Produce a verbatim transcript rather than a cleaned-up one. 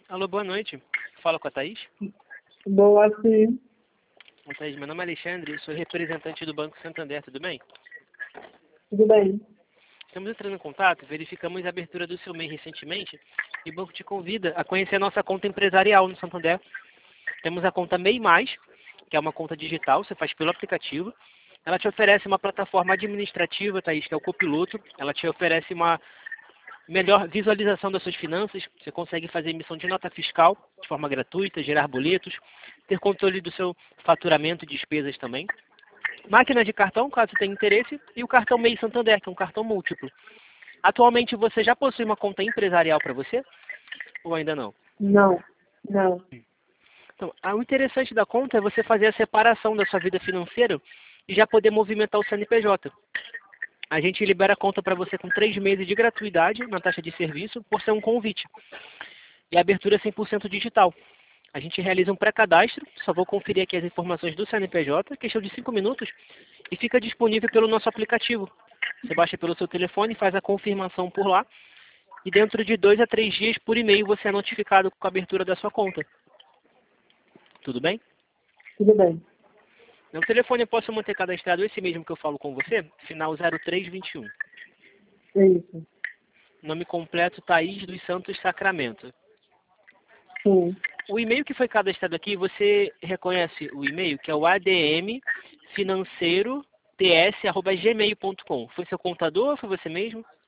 Alô, boa noite. Fala com a Thaís. Boa, sim. Ô, Thaís, meu nome é Alexandre, eu sou representante do Banco Santander, tudo bem? Tudo bem. Estamos entrando em contato, verificamos a abertura do seu M E I recentemente e o banco te convida a conhecer a nossa conta empresarial no Santander. Temos a conta M E I Mais, que é uma conta digital, você faz pelo aplicativo. Ela te oferece uma plataforma administrativa, Thaís, que é o Copiloto. Ela te oferece uma melhor visualização das suas finanças. Você consegue fazer emissão de nota fiscal de forma gratuita, gerar boletos, ter controle do seu faturamento e despesas também. Máquina de cartão, caso tenha interesse, e o cartão M E I Santander, que é um cartão múltiplo. Atualmente você já possui uma conta empresarial para você? Ou ainda não? Não, não. Então, o interessante da conta é você fazer a separação da sua vida financeira e já poder movimentar o C N P J. A gente libera a conta para você com três meses de gratuidade na taxa de serviço por ser um convite. E a abertura é cem por cento digital. A gente realiza um pré-cadastro, só vou conferir aqui as informações do C N P J, questão de cinco minutos, e fica disponível pelo nosso aplicativo. Você baixa pelo seu telefone, faz a confirmação por lá, e dentro de dois a três dias, por e-mail, você é notificado com a abertura da sua conta. Tudo bem? Tudo bem. No telefone eu posso manter cadastrado esse mesmo que eu falo com você, final zero três vinte e um. É isso. Nome completo, Thaís dos Santos Sacramento. Sim. O e-mail que foi cadastrado aqui, você reconhece o e-mail, que é o admfinanceiro ts arroba gmail ponto com. Foi seu contador ou foi você mesmo?